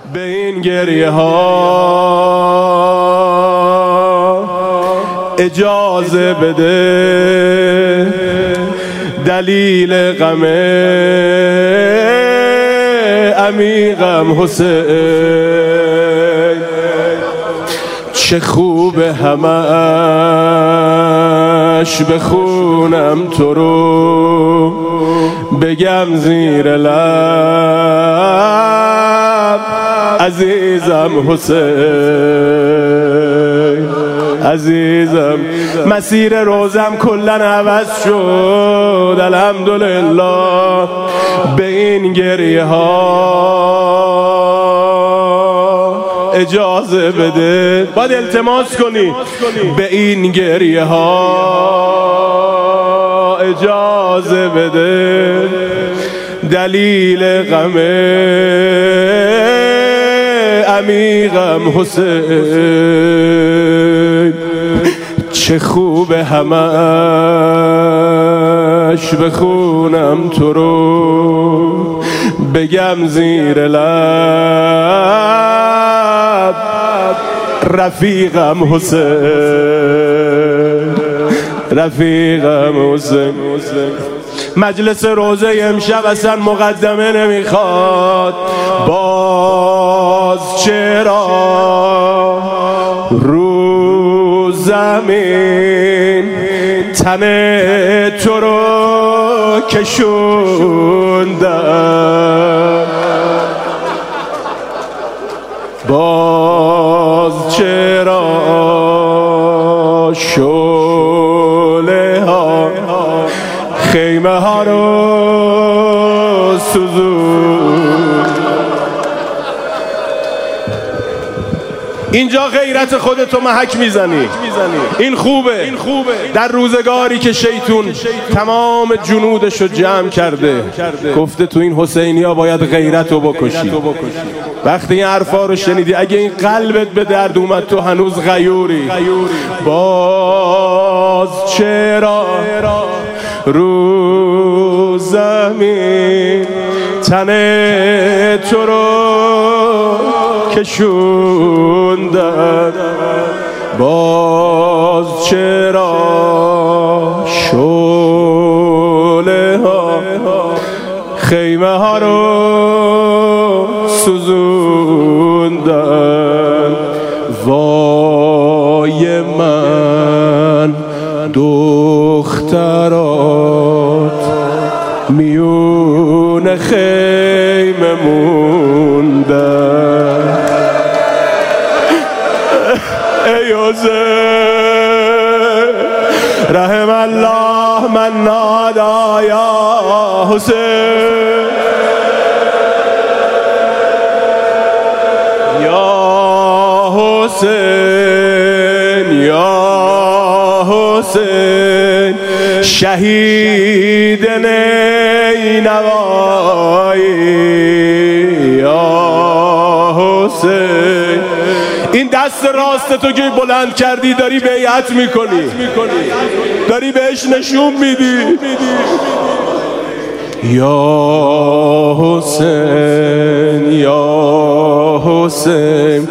به این گریه ها اجازه بده، دلیل غم عمیقم حسین. چه خوب همش بخونم تو رو، بگم زیر لب عزیزم حسین، عزیزم. مسیر روزم کلن عوض شد الحمدلله. به این گریه ها اجازه بده، باید التماس کنی. به این گریه ها اجازه بده، دلیل غم عمیقم حسین. چه خوب همش بخونم تو رو، بگم زیر لب رفیقم حسین، رفیقم حسین. مجلس روزه امشب اصلا مقدمه نمیخواد. باز چرا رو زمین تن تو رو کشوندم، باز چرا شعله ها خیمه ها رو سوزون. اینجا غیرت خودتو محک میزنی، این خوبه. در روزگاری که شیطون تمام جنودشو جمع کرده، گفته تو این حسینی ها باید غیرتو بکشی. وقتی این حرفا رو شنیدی، اگه این قلبت به درد اومد، تو هنوز غیوری. باز چرا رو زمین تن تو رو کشوندن، باز چرا شعله ها خیمه ها رو سوزوندن. وای من دخترات میون خیمه موندن. ای حسین رحم الله من نادا یا حسین، یا حسین، یا حسین، شهید نینوایی، یا حسین. این دست راست تو که بلند کردی داری بیعت میکنی، داری بهش نشون میدی. یا حسین، یا حسین،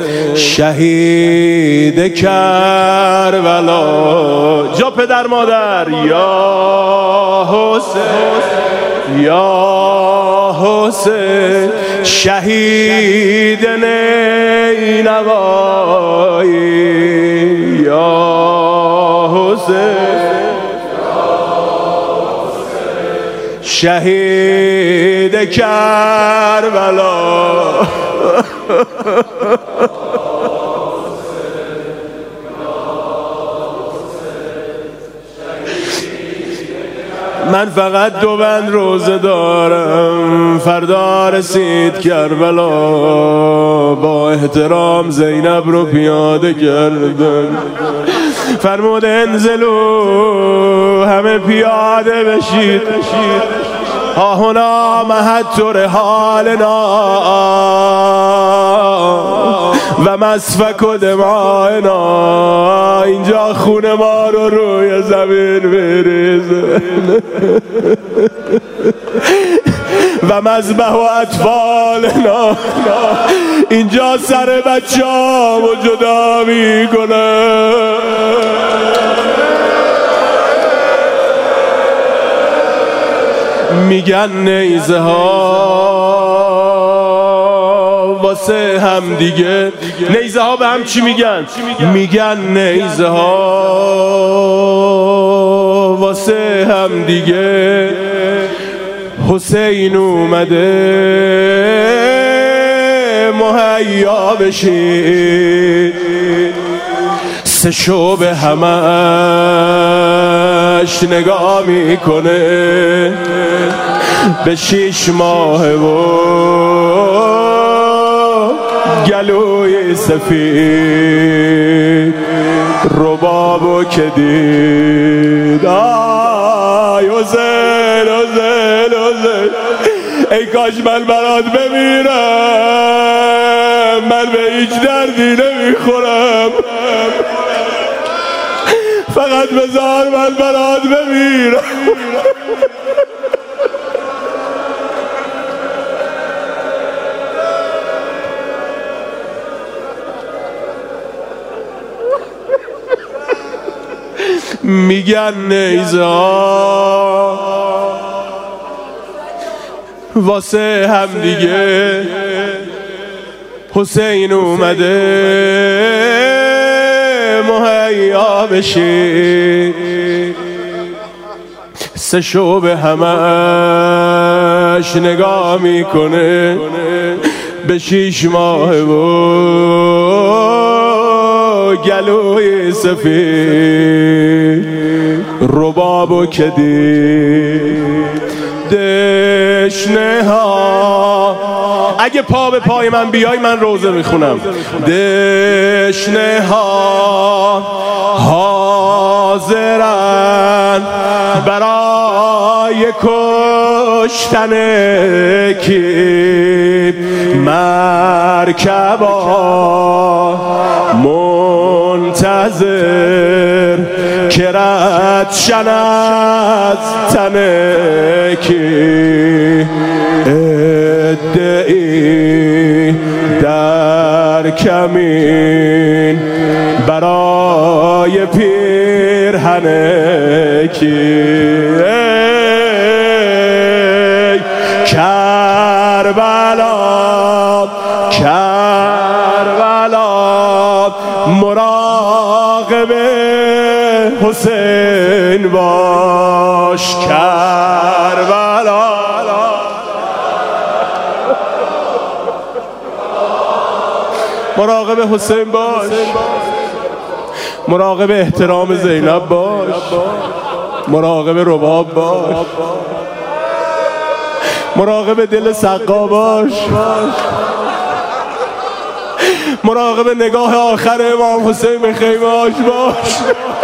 شهید کربلا. جا پدر مادر، یا حسین، یا حسین، شهید نینوایی، یا حسین، شهید کربلا. من فقط 2 بند روزه دارم، فردا رسید کربلا. با احترام زینب رو پیاده کردن، فرمود انزلو، همه پیاده بشید. ها هنا مهد رحالنا و مسفک و دمائنا. اینجا خون ما رو روی زمین بریزه و مذبح و اطفالنا. اینجا سر بچه‌امو جدا میکنه. میگن نیزه ها واسه هم دیگه. نیزه ها به هم چی میگن؟ میگن نیزه ها واسه هم دیگه. حسین اومده مهیا بشید. سه شب همش نگاه میکنه به 6 ماه و گلوی سفید. ربابو که دید آی حسین حسین حسین، ای کاش من برات بمیرم، من به هیچ دردی نمیخورم، فقط بذار من برات بمیرم. میگن نیزه ها واسه هم دیگه. حسین اومده مهیا بشی. سه شب همش نگاه میکنه به 6 ماه و گلوی سفید. ربابو که دید دشنه ها. اگه پا به پای من بیای من روزه میخونم. دشنه ها حاضرن برای کشتن کی. مرکبا منتظر که رد شن از تن کی. ادعی در کمین برای پیرهن کی. کربلا کربلا مراقب حسین باش. کربلا مراقب حسین باش. مراقب احترام زینب باش. مراقب رباب باش. مراقب دل سقا باش. مراقب نگاه آخر امام حسین به خیمه‌اش باش.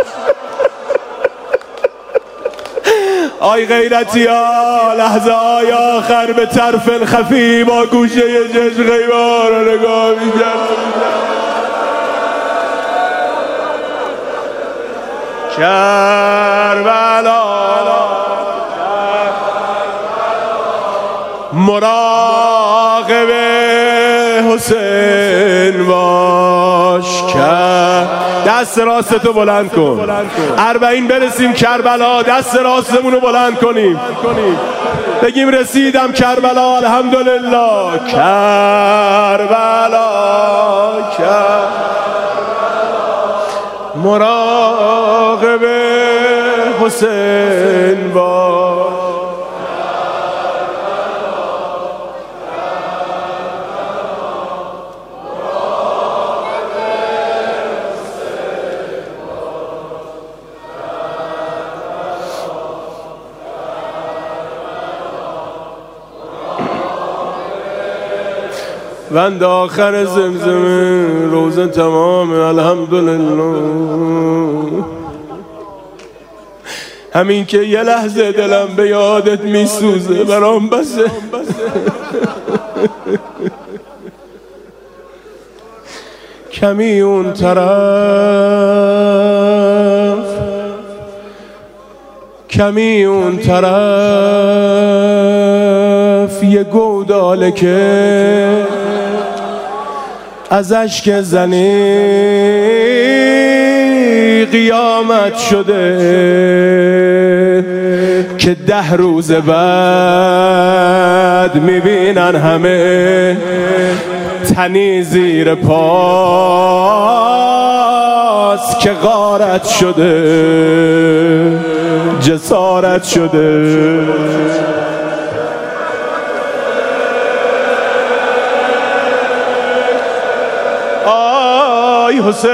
آی غیرتی ها، لحظه های آخر به طرف خفی با گوشه چشم خیمه ها رو نگاه می‌کرد. کربلا مراقب حسین باش. دست راستتو بلند کن. 40 برسیم کربلا، دست راستمون رو بلند کنیم بگیم رسیدم کربلا الحمدلله. کربلا مراقب حسین باش. بند آخر زمزمه روزه تمام الحمدلله. همین که یه لحظه دلم به یادت میسوزه برام بسه. کمی اون طرف کمی اون طرف گرفت یه گوداله که از اشک زنی قیامت شده که 10 روز بعد میبینن همه تنی زیر پاست که غارت شده جسارت شده. آی حسین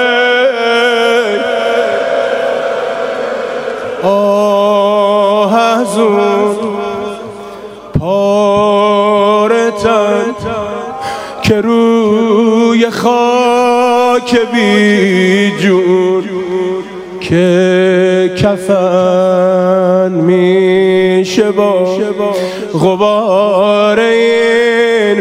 آه از اون پاره تن که روی خاک بی جون که کفن میشه با غبار این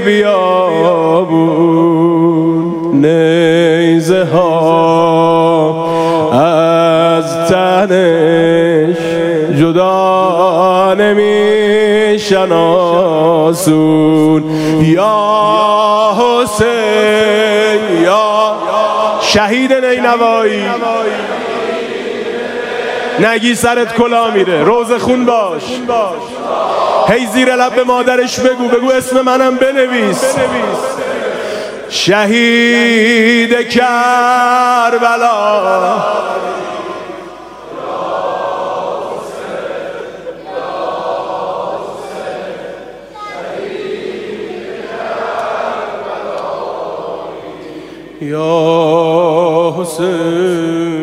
بیابون. نیزه ها از تنش جدا نمیشن آسون. یا حسین یا شهید نینوایی، نگی سرت کلا میره، روز خون باش، هی زیر لب به مادرش بگو اسم منم بنویس. شهید کربلا یا حسین